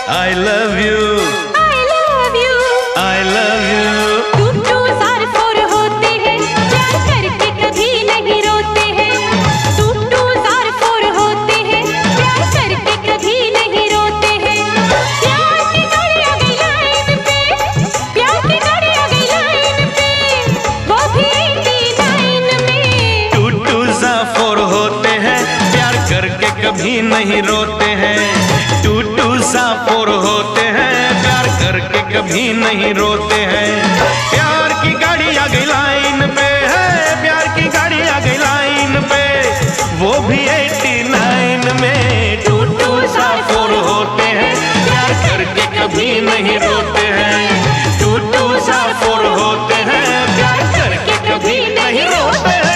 I love you, I love you, I love you। टू टू जार फोर होते हैं, प्यार करके कभी नहीं रोते हैं। टू टू जार फोर होते हैं, प्यार करके कभी नहीं रोते हैं। प्यार की गाड़ी आ गई लाइन पे, प्यार की गाड़ी आ गई लाइन पे, वो भी 89 में। टू टू सा फोर होते हैं, प्यार करके कभी नहीं रोते हैं। टू टू सा फोर होते हैं, प्यार करके कभी नहीं रोते हैं। प्यार की गाड़ी आ गई लाइन पे है, प्यार की गाड़ी आ गई लाइन पे, वो भी 89 में। टू टू सा फोर होते हैं, प्यार करके कभी नहीं रोते हैं। टू टू सा फोर होते हैं, प्यार करके कभी नहीं रोते हैं।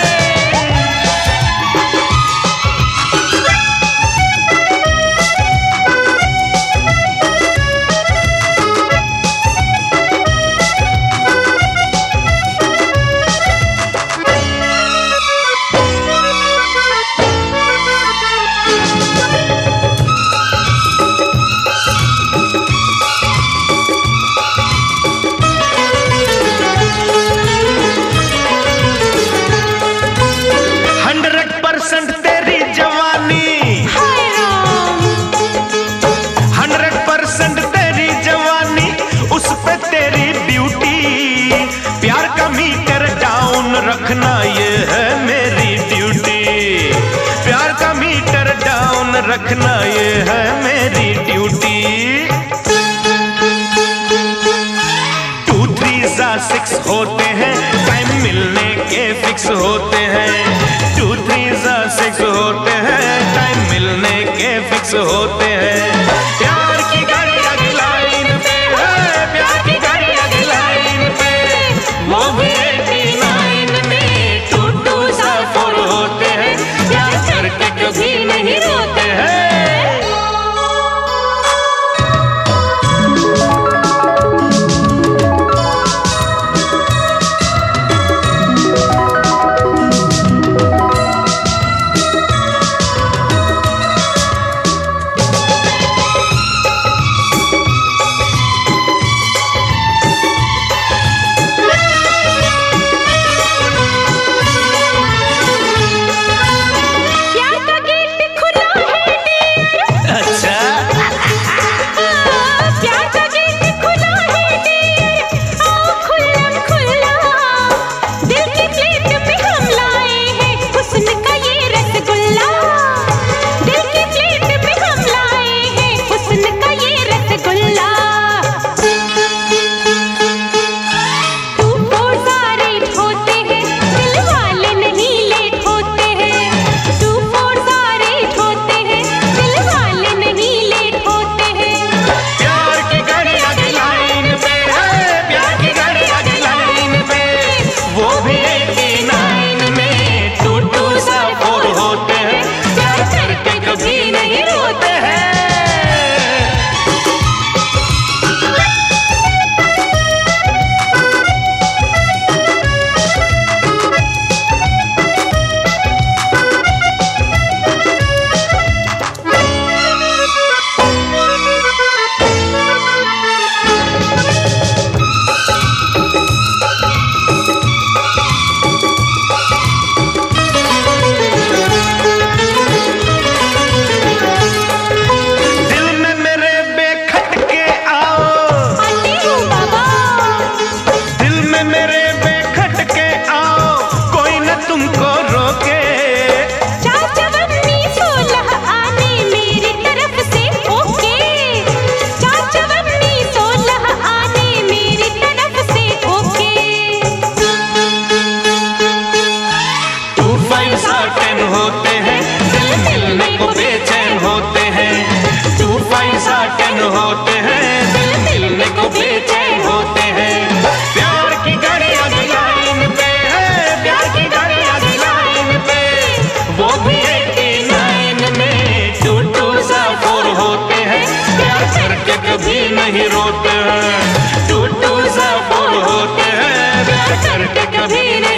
100% तेरी जवानी, 100% तेरी जवानी, उस पे तेरी ड्यूटी। प्यार का मीटर डाउन रखना ये है मेरी ड्यूटी। प्यार का मीटर डाउन रखना ये है मेरी ड्यूटी। 2 3 6 होते हैं, टाइम मिलने के फिक्स होते हैं। 2 3 6 होते हैं, टाइम मिलने के फिक्स होते हैं। प्यार की गाड़ी अगली लाइन पे है, प्यार की गाड़ी अगली लाइन पे, वो भी 89 में। 2 2 4 होते हैं, प्यार करके कभी नहीं रोते हैं। होते हैं, दिल मिलने को बेचैन होते हैं। 2 5 10 होते हैं, दिल मिलने को बेचैन होते हैं। प्यार की गाड़ी अगली लाइन पे है, प्यार की गाड़ी अगली लाइन पे, वो भी 89 में। 2 2 4 होते हैं, प्यार करके कभी नहीं रोते हैं। 2 2 4 होते हैं, प्यार करके कभी नहीं